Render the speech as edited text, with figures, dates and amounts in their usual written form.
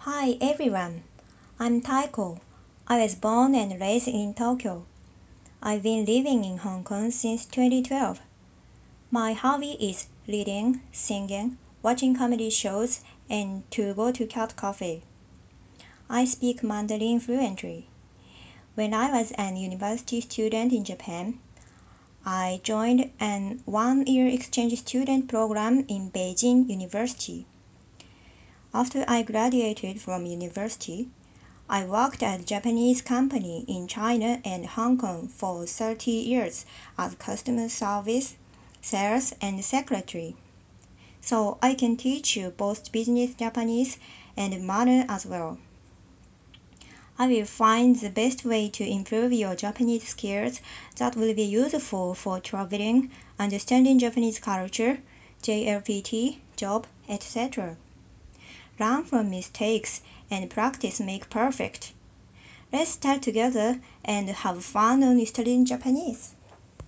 Hi everyone, I'm Taiko. I was born and raised in Tokyo. I've been living in Hong Kong since 2012. My hobby is reading, singing, watching comedy shows, and to go to cat cafe. I speak Mandarin fluently. When I was an university student in Japan, I joined an one-year exchange student program in Beijing University. After I graduated from university, I worked at a Japanese company in China and Hong Kong for 30 years as customer service, sales, and secretary. So I can teach you both business Japanese and modern as well. I will find the best way to improve your Japanese skills that will be useful for traveling, understanding Japanese culture, JLPT, job, etc. Learn from mistakes and practice make perfect. Let's start together and have fun on studying Japanese.